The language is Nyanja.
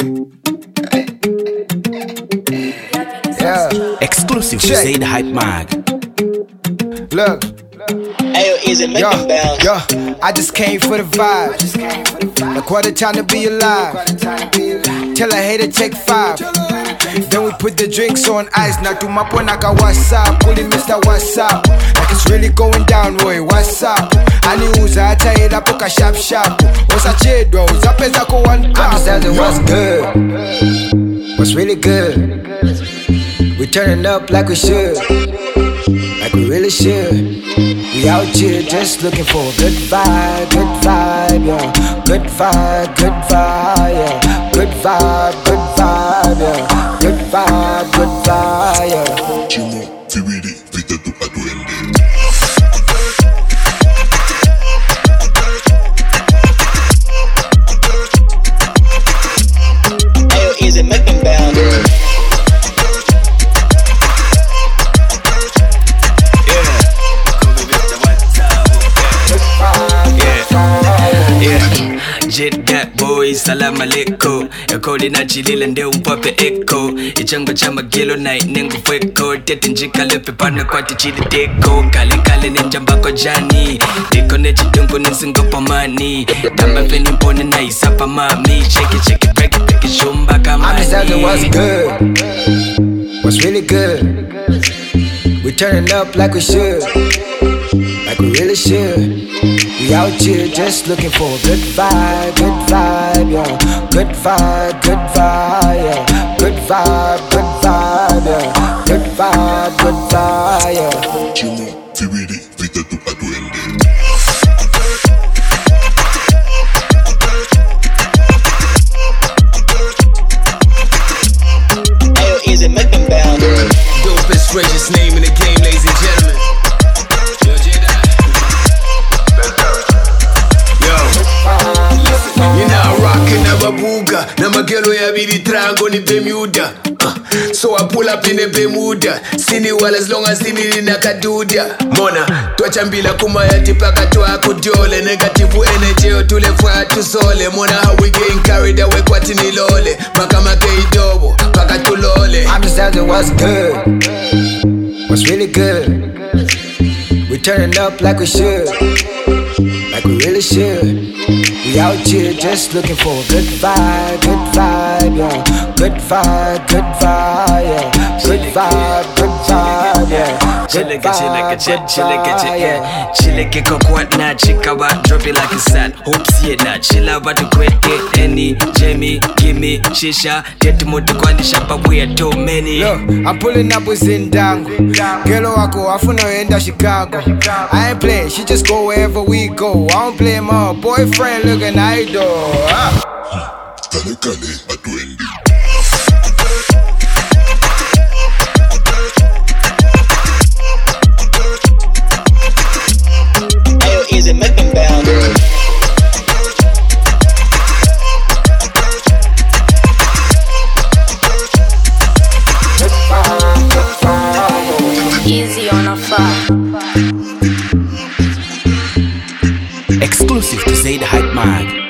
Yeah. Exclusive to Zaid Hype Mag. Look. Ayo, easy, make them bounce. Yo, I just came for the vibe. Like what a time to be alive. Tell a hater take 5. Then we put the drinks on ice. Now to my point, like a WhatsApp. Pulling Mr. WhatsApp. Like it's really going down, boy. What's up? Aliuza hata ila poka sharp sharp. What's chedo? Zapeza ko one cup. I'm just asking what's good. What's really good? We turning up like we should. Like we really should. We out here just looking for a good vibe, yeah. Good vibe, yeah. Good vibe, yeah. Good vibe, yeah. Chimo, Fibidi, Vita tu Aduende. Ayo, easy, make them bounce. Jet Gat Boys, salam alaikum. Yakodi na chilile nde umpape echo. Ichango cha magilo na inengu fweko. Tete njika lepe pana kwa tichili deko. Kale kale nenja mbako jani. Deko ne chidungu nsingo pamani. Tamba feni mpone na isapa mami. Shake it, break it, shumba kamani. I'm just asking what's good. What's really good? We turning up like we should. Like we really should. We out here just looking for a good vibe, yeah. Good vibe, yeah. Good vibe, yeah. Good vibe, yeah. Chimo, Fibidi, Vita tu Aduende. Ayo, easy, make them bounce. Dopest, richest name in the game, ladies and gentlemen. Babuga na magelo ya bidi trango ni Bermuda. So I pull up in a Bermuda. Sini well as long as sini na kaduda. Mona twacha mbila kuma yati paka twa kujole. Negative energy otule fwa tusole. Mona how we getting carried away kwa tini lole. Maka makeidobo paka tulole. I'm just asking what's good. What's really good? We turning up like we should. Like we really should. We out here just looking for a good vibe, yeah. Good vibe, yeah. Good vibe, yeah. Chilleke, yeah. Chilleke kokwat na chikawa, drop it like a sand. Hope see it na chilla watu kwete. Any, Jamie, gimme, shisha. Tetu mutu kwani shapa, we are too many. Look, I'm pulling up with Zindango. Girl wako, afuna enda Chicago. I ain't playing, she just go wherever we go. I don't play my boyfriend looking idol. Kale kale Aduende. Ayo, easy, make them bounce. Easy on a fire. Exclusive to Zaid Hype Mag.